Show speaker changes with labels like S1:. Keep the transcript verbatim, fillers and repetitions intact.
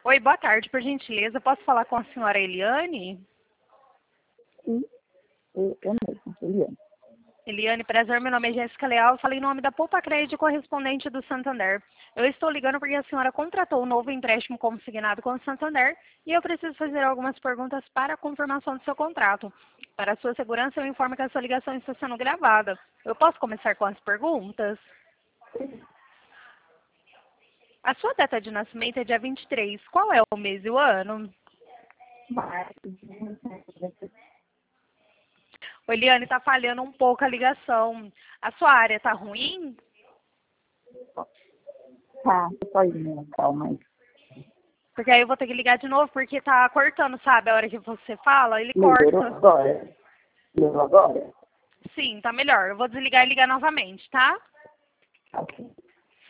S1: Oi, boa tarde, por gentileza. Posso falar com a senhora Eliane?
S2: Sim, eu, eu mesmo, Eliane.
S1: Eliane, prazer, meu nome é Jéssica Leal, eu falei em nome da Poupa Crédito correspondente do Santander. Eu estou ligando porque a senhora contratou um novo empréstimo consignado com o Santander e eu preciso fazer algumas perguntas para a confirmação do seu contrato. Para a sua segurança, eu informo que a sua ligação está sendo gravada. Eu posso começar com as perguntas? A sua data de nascimento é dia vinte e três. Qual é o mês e o ano?
S2: Mas,
S1: Ô, Eliane, está falhando um pouco a ligação. A sua área está ruim?
S2: tá, só indo, calma aí.
S1: Porque aí eu vou ter que ligar de novo, porque tá cortando, sabe? A hora que você fala, ele
S2: Melhorou
S1: corta.
S2: agora? Melhorou agora?
S1: Sim, tá melhor. Eu vou desligar e ligar novamente, tá?
S2: Ok.